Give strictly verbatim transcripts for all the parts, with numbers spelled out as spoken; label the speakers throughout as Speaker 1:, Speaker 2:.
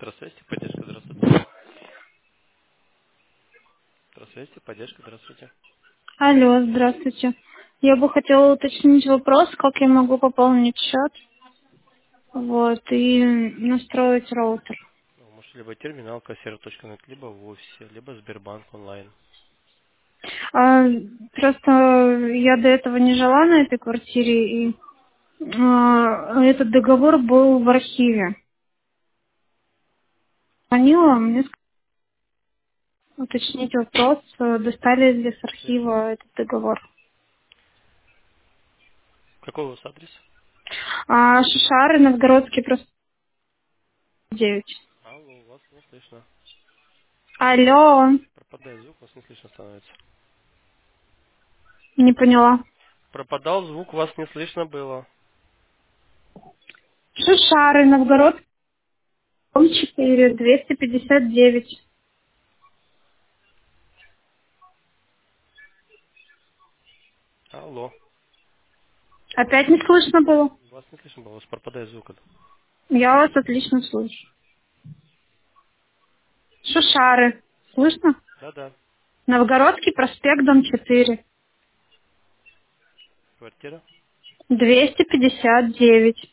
Speaker 1: Здравствуйте, поддержка, здравствуйте. Здравствуйте, поддержка, здравствуйте.
Speaker 2: Алло, здравствуйте. Я бы хотела уточнить вопрос, как я могу пополнить счет, вот, и настроить роутер.
Speaker 1: Ну, можете либо терминал кассир точка нет, либо в офисе, либо Сбербанк онлайн.
Speaker 2: А, просто я до этого не жила на этой квартире, и а, этот договор был в архиве. Звонила, мне сказали уточнить вопрос, э, достали ли с
Speaker 1: Слышу.
Speaker 2: архива этот договор.
Speaker 1: Какой у вас адрес?
Speaker 2: А, Шишары, Новгородский, просто девять.
Speaker 1: Алло, вас не слышно.
Speaker 2: Алло,
Speaker 1: Пропадает звук, вас не слышно становится.
Speaker 2: не поняла.
Speaker 1: Пропадал звук, вас не слышно было.
Speaker 2: Шишары, Новгород, дом четыре, двести пятьдесят девять.
Speaker 1: Алло,
Speaker 2: Опять не слышно было?
Speaker 1: вас не слышно было, у вас пропадает звук.
Speaker 2: Я вас отлично слышу. Шушары. Слышно?
Speaker 1: Да-да,
Speaker 2: Новгородский проспект, дом четыре.
Speaker 1: квартира.
Speaker 2: двести пятьдесят девять.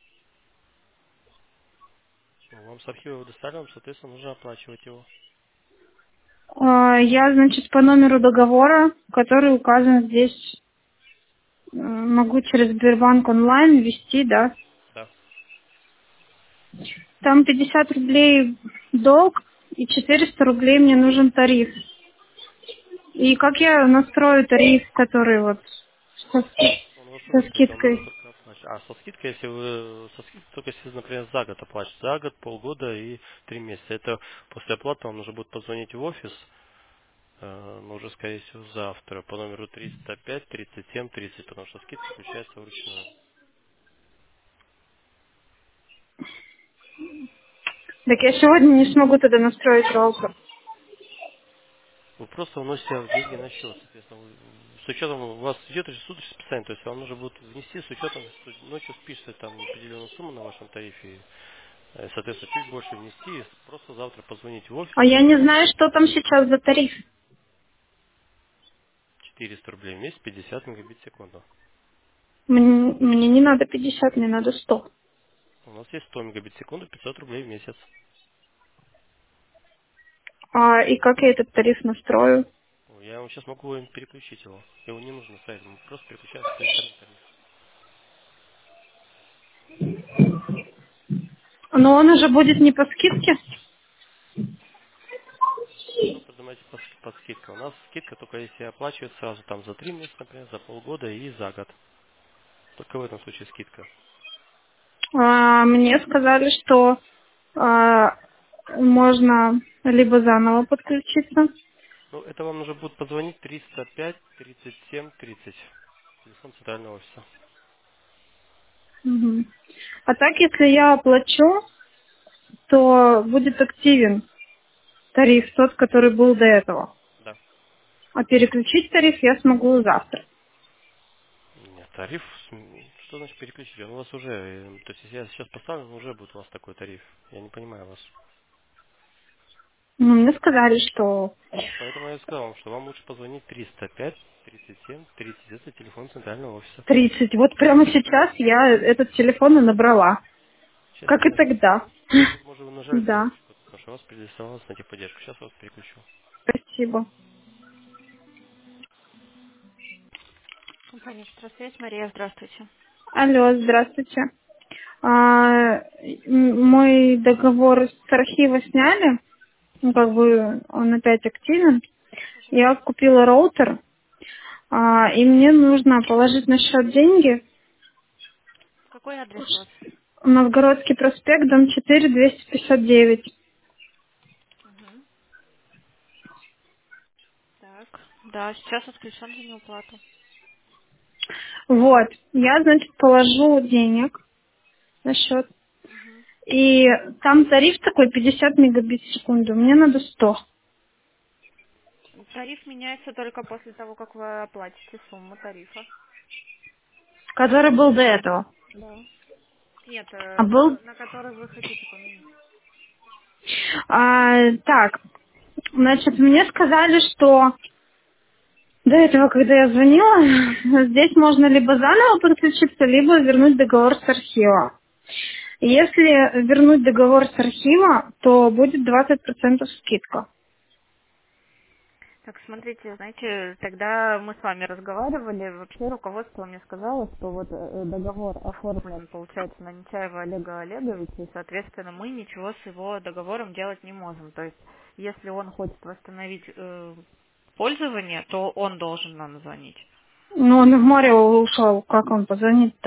Speaker 1: Ну, вам с архива его достали, вам, соответственно, нужно оплачивать его.
Speaker 2: А, Я, значит, по номеру договора, который указан здесь, э, могу через Сбербанк онлайн ввести, да.
Speaker 1: Да.
Speaker 2: Там пятьдесят рублей долг и четыреста рублей мне нужен тариф. И как я настрою тариф, который вот со, ски-
Speaker 1: Он у вас
Speaker 2: со
Speaker 1: уже стоит, вам нужно
Speaker 2: скидкой?
Speaker 1: только оплачивать. А со скидкой, если вы со скидкой, только если, например, за год оплачиваете. За год, полгода и три месяца. Это после оплаты вам нужно будет позвонить в офис, э, но уже, скорее всего, завтра по номеру триста пять тридцать семь тридцать, потому что скидка включается вручную.
Speaker 2: Так я сегодня не смогу тогда настроить роутер.
Speaker 1: Вы просто вносите деньги на счет, соответственно. вы- С учетом, у вас идет же суточное списание, то есть вам нужно будет внести с учетом, что ночью спишется там определенную сумму на вашем тарифе, э, соответственно, чуть больше внести, и просто завтра позвонить в офис,
Speaker 2: А я не знаю, что там сейчас за тариф.
Speaker 1: четыреста рублей в месяц, пятьдесят мегабит в секунду.
Speaker 2: Мне, мне не надо пятьдесят, мне надо сто.
Speaker 1: У нас есть сто мегабит в секунду, пятьсот рублей в месяц.
Speaker 2: А, и как я этот тариф настрою?
Speaker 1: Ой, я вам сейчас могу им переключить его. Его не нужно ставить, мы просто переключаем в официальный тариф.
Speaker 2: Но он уже будет не по скидке?
Speaker 1: Что поднимаете по, ски- по скидке? У нас скидка только если оплачивать сразу там за три месяца, например, за полгода и за год. Только в этом случае скидка.
Speaker 2: А, мне сказали, что а, можно либо заново подключиться.
Speaker 1: Ну, это вам нужно будет позвонить триста пять тридцать семь тридцать. Телефон центрального офиса.
Speaker 2: Мгм. А так, если я оплачу, то будет активен тариф, тот, который был до этого.
Speaker 1: Да.
Speaker 2: А переключить тариф я смогу завтра.
Speaker 1: Нет, тариф, м, что значит переключить? Он у вас уже, э, то есть если я сейчас поставлю, уже будет у вас такой тариф. Я не понимаю вас.
Speaker 2: Ну, мне сказали, что
Speaker 1: Ну, поэтому я и сказал вам, что вам лучше позвонить триста пять тридцать семь тридцать. Это телефон центрального офиса.
Speaker 2: тридцать. Вот прямо сейчас я этот телефон и набрала.
Speaker 1: Сейчас
Speaker 2: Как
Speaker 1: я
Speaker 2: и
Speaker 1: наберу.
Speaker 2: тогда.
Speaker 1: Ну, тут, может, вы нажали
Speaker 2: Да,
Speaker 1: кнопочку, потому что вас переадресовалось на техподдержку. Сейчас вас переключу.
Speaker 2: спасибо.
Speaker 1: Компания «Электросвязь». Мария, здравствуйте.
Speaker 2: Алло, здравствуйте. А, м- мой договор с архива сняли, ну, как бы он опять активен. Я купила роутер, а, и мне нужно положить на счет деньги.
Speaker 1: Какой адрес у вас?
Speaker 2: Новгородский проспект, дом четыре, двести пятьдесят девять.
Speaker 1: Мгм. Так, да, сейчас отключен за неуплату.
Speaker 2: Вот, я, значит, положу денег на счет.
Speaker 1: Мгм.
Speaker 2: И там тариф такой пятьдесят мегабит в секунду, мне надо сто,
Speaker 1: Тариф меняется только после того, как вы оплатите сумму тарифа.
Speaker 2: который был до этого.
Speaker 1: Да. Нет,
Speaker 2: А
Speaker 1: э,
Speaker 2: был,
Speaker 1: ко- на который вы хотите поменять.
Speaker 2: А, так, значит, мне сказали, что до этого, когда я звонила, здесь можно либо заново подключиться, либо вернуть договор с архива. Если вернуть договор с архива, то будет двадцать процентов скидка.
Speaker 3: Так, смотрите, знаете, тогда мы с вами разговаривали, вообще руководство мне сказало, что вот э, договор оформлен, получается, на Нечаева Олега Олеговича, и, соответственно, мы ничего с его договором делать не можем. То есть, если он хочет восстановить э, пользование, то он должен нам звонить.
Speaker 2: Но он в море ушел, как он позвонит-то?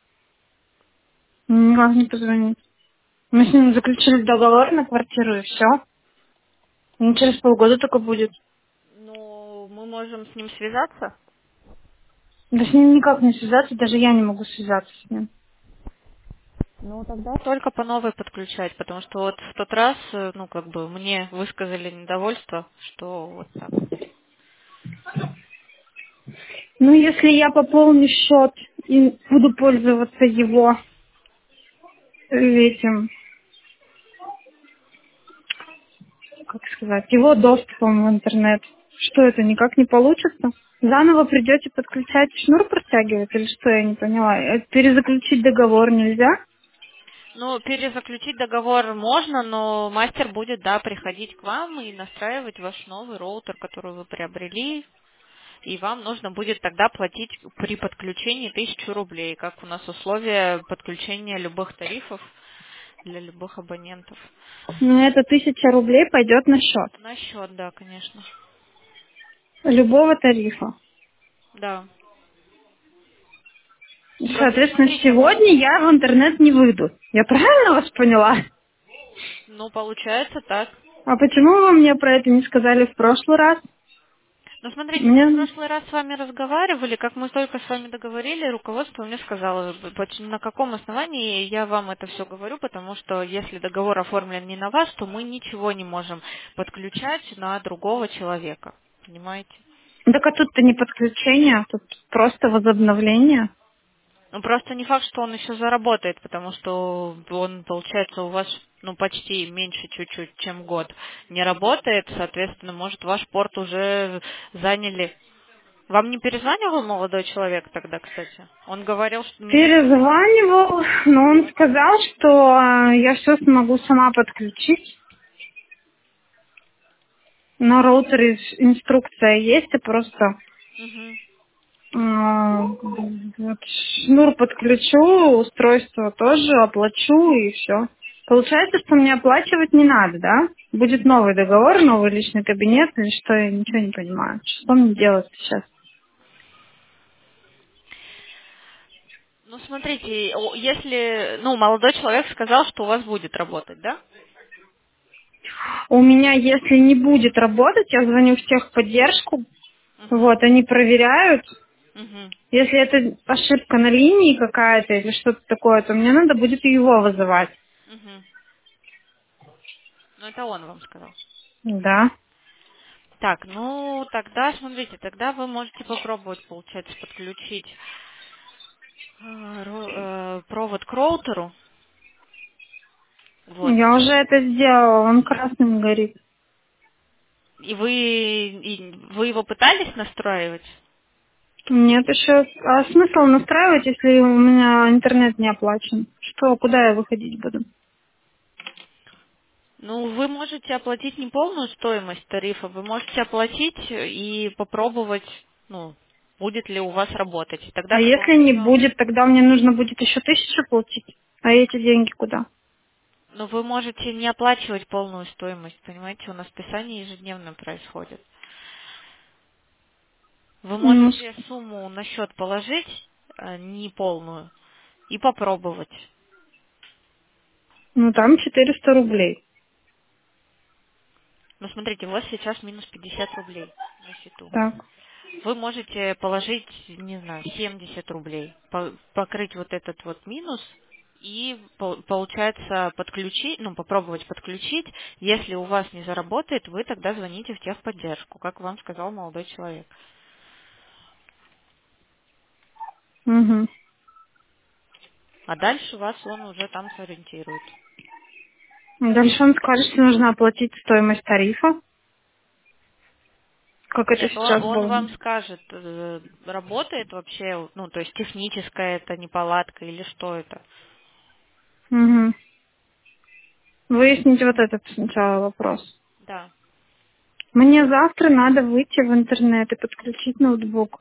Speaker 2: Никак не позвонит. Мы с ним заключили договор на квартиру, и все. Ну, через полгода только будет.
Speaker 3: Ну, мы можем с ним связаться.
Speaker 2: Да с ним никак не связаться, даже я не могу связаться с ним.
Speaker 3: Ну, тогда только по новой подключать, потому что вот в тот раз, э, ну, как бы мне высказали недовольство, что вот так.
Speaker 2: Ну, если я пополню счет и буду пользоваться его э, этим, как сказать, его доступом в интернет, что это никак не получится? Заново придете подключать, шнур протягивать или что, я не поняла. Э, Перезаключить договор нельзя?
Speaker 3: Ну, перезаключить договор можно, но мастер будет, да, приходить к вам и настраивать ваш новый роутер, который вы приобрели, и вам нужно будет тогда платить при подключении тысячу рублей, как у нас условия подключения любых тарифов для любых абонентов.
Speaker 2: Ну, это тысяча рублей пойдет на счет
Speaker 3: На счет, да, конечно.
Speaker 2: любого тарифа.
Speaker 3: Да. Просто
Speaker 2: Соответственно,
Speaker 3: смотрите, мы,
Speaker 2: сегодня я в интернет не выйду. Я правильно вас поняла?
Speaker 3: ну, получается так.
Speaker 2: А почему вы мне про это не сказали в прошлый раз?
Speaker 3: Ну, смотрите, мы в
Speaker 2: Мне...
Speaker 3: прошлый раз с вами разговаривали, как мы только с вами договорили, руководство мне сказало, поч- на каком основании я вам это все говорю, потому что если договор оформлен не на вас, то мы ничего не можем подключать на другого человека. Понимаете?
Speaker 2: Так а тут-то не подключение, тут просто возобновление.
Speaker 3: Ну, просто не факт, что он еще заработает, потому что он, получается, у вас ну, почти меньше чуть-чуть, чем год не работает, соответственно, может, ваш порт уже заняли. Вам не перезванивал молодой человек тогда, кстати? Он говорил, что мне...
Speaker 2: Перезванивал, но он сказал, что э, я все смогу сама подключить. На роутере инструкция есть, и просто
Speaker 3: Мгм.
Speaker 2: э, вот, шнур подключу, устройство тоже оплачу, и все. Получается, что мне оплачивать не надо, да? Будет новый договор, новый личный кабинет, или что, я ничего не понимаю. Что мне делать сейчас?
Speaker 3: Ну, смотрите, о- если... Ну, молодой человек сказал, что у вас будет работать, да?
Speaker 2: У меня, если не будет работать, я звоню в техподдержку,
Speaker 3: Угу.
Speaker 2: вот, они проверяют.
Speaker 3: Угу.
Speaker 2: Если это ошибка на линии какая-то или что-то такое, то мне надо будет его вызывать.
Speaker 3: Угу. Ну, это он вам сказал.
Speaker 2: Да.
Speaker 3: Так, ну, тогда, смотрите, тогда вы можете попробовать, получается, подключить э, ро- э, провод к роутеру. Вот.
Speaker 2: Я уже это сделала, он красным горит.
Speaker 3: И вы, и вы его пытались настраивать?
Speaker 2: Нет, еще... А смысл настраивать, если у меня интернет не оплачен? Что, куда я выходить буду?
Speaker 3: Ну, вы можете оплатить не полную стоимость тарифа, вы можете оплатить и попробовать, ну, будет ли у вас работать. И
Speaker 2: А
Speaker 3: тогда, как вам
Speaker 2: если не
Speaker 3: сказал,
Speaker 2: будет, тогда мне нужно будет еще тысячу платить. А эти деньги куда?
Speaker 3: ну, вы можете не оплачивать полную стоимость, понимаете, у нас списание ежедневно происходит. Вы
Speaker 2: Ну, с-
Speaker 3: можете сумму на счет положить, э, не полную, и попробовать.
Speaker 2: ну там четыреста рублей.
Speaker 3: Ну, смотрите, у вас сейчас минус пятьдесят рублей на счету.
Speaker 2: Так.
Speaker 3: Вы можете положить, не знаю, семьдесят рублей, по- покрыть вот этот вот минус и, пол- получается, подключить, ну, попробовать подключить. Если у вас не заработает, вы тогда звоните в техподдержку, как вам сказал молодой человек.
Speaker 2: Угу.
Speaker 3: А дальше вас он уже там сориентирует.
Speaker 2: Дальше он скажет, что нужно оплатить стоимость тарифа, как это
Speaker 3: Нет, он,
Speaker 2: сейчас
Speaker 3: он
Speaker 2: было.
Speaker 3: вам скажет, э, работает вообще, ну, то есть техническая это неполадка или что это.
Speaker 2: Угу. Выясните вот этот сначала вопрос.
Speaker 3: Да.
Speaker 2: Мне завтра надо выйти в интернет и подключить ноутбук.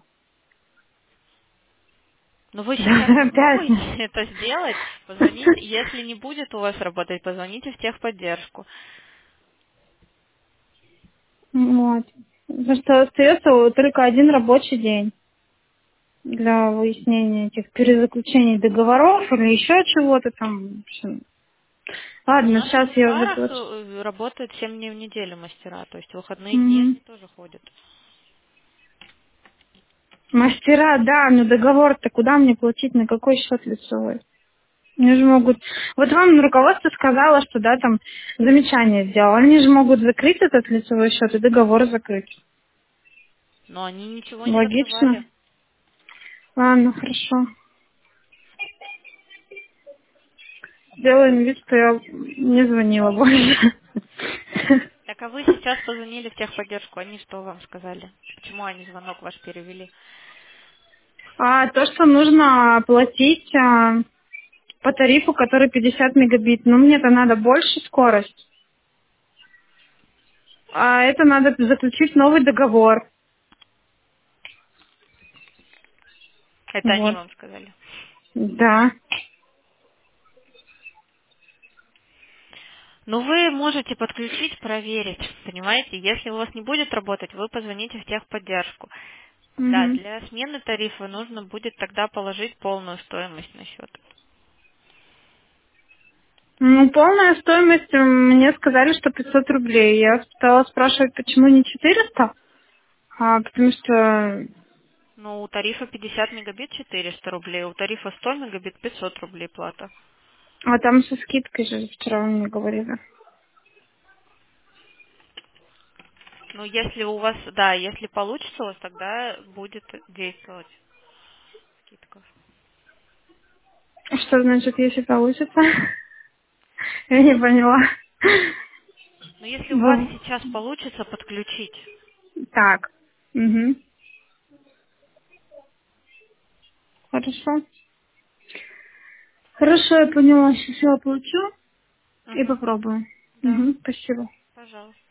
Speaker 3: Но вы сейчас
Speaker 2: Да,
Speaker 3: попробуйте
Speaker 2: опять.
Speaker 3: это сделать, позвоните, если не будет у вас работать, позвоните в техподдержку.
Speaker 2: Вот. Потому что остается только один рабочий день для выяснения этих перезаключений договоров или еще чего-то там. В общем.
Speaker 3: Но у
Speaker 2: Ладно,
Speaker 3: нас в
Speaker 2: сейчас я
Speaker 3: амбарах
Speaker 2: заплачу.
Speaker 3: э, работают семь дней в неделю мастера, то есть в выходные дни
Speaker 2: Мгм.
Speaker 3: они тоже ходят.
Speaker 2: Мастера, да, но договор-то куда мне платить, на какой счет лицевой? Они же могут... Вот вам руководство сказало, что да, там замечание сделал. Они же могут закрыть этот лицевой счет и договор закрыть.
Speaker 3: Но они ничего не
Speaker 2: Логично?
Speaker 3: закрывали.
Speaker 2: Ладно, хорошо. Сделаем вид, что я не звонила больше.
Speaker 3: Так а вы сейчас позвонили в техподдержку, они что вам сказали? Почему они звонок ваш перевели?
Speaker 2: А то, что нужно платить а, по тарифу, который пятьдесят мегабит, ну мне-то надо больше скорость. А это надо заключить новый договор.
Speaker 3: Это они
Speaker 2: Вот.
Speaker 3: вам сказали.
Speaker 2: Да.
Speaker 3: Ну, вы можете подключить, проверить, понимаете? Если у вас не будет работать, вы позвоните в техподдержку. Да,
Speaker 2: Мгм.
Speaker 3: для смены тарифа нужно будет тогда положить полную стоимость на счет.
Speaker 2: Ну, полная стоимость, м, мне сказали, что пятьсот рублей. Я стала спрашивать, почему не четыреста, а, потому что
Speaker 3: Ну, у тарифа пятьдесят мегабит четыреста рублей, у тарифа сто мегабит пятьсот рублей плата.
Speaker 2: а там со скидкой же вчера вы мне говорили.
Speaker 3: Ну, если у вас, да, если получится у вас, тогда будет действовать скидка.
Speaker 2: Что значит, если получится? Я не поняла.
Speaker 3: Но если у вас
Speaker 2: Ну,
Speaker 3: сейчас получится подключить,
Speaker 2: так. Угу. Хорошо. Хорошо, я поняла. Сейчас я получу и
Speaker 3: угу,
Speaker 2: попробую.
Speaker 3: да,
Speaker 2: Угу. Спасибо.
Speaker 3: пожалуйста.